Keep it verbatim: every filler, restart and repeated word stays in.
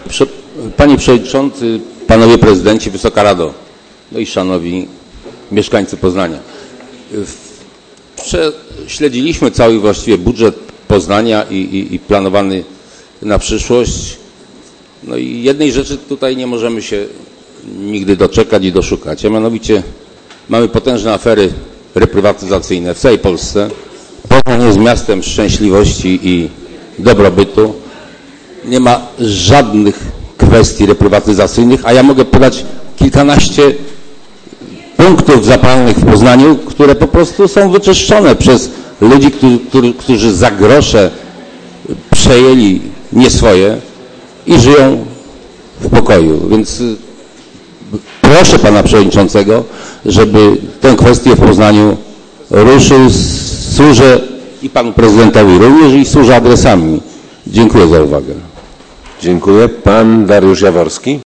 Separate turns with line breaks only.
Panie Przewodniczący, Panowie Prezydenci, Wysoka Rado, no i Szanowni Mieszkańcy Poznania. Śledziliśmy cały właściwie budżet Poznania i, i, i planowany na przyszłość. No i jednej rzeczy tutaj nie możemy się nigdy doczekać i doszukać, a mianowicie mamy potężne afery reprywatyzacyjne w całej Polsce. Poznań jest miastem szczęśliwości i dobrobytu. Nie ma żadnych kwestii reprywatyzacyjnych, a ja mogę podać kilkanaście punktów zapalnych w Poznaniu, które po prostu są wyczyszczone przez ludzi, którzy, którzy za grosze przejęli nie swoje i żyją w pokoju. Więc proszę Pana Przewodniczącego, żeby tę kwestię w Poznaniu ruszył. Służę i Panu Prezydentowi również i służę adresami. Dziękuję za uwagę.
Dziękuję. Pan Dariusz Jaworski.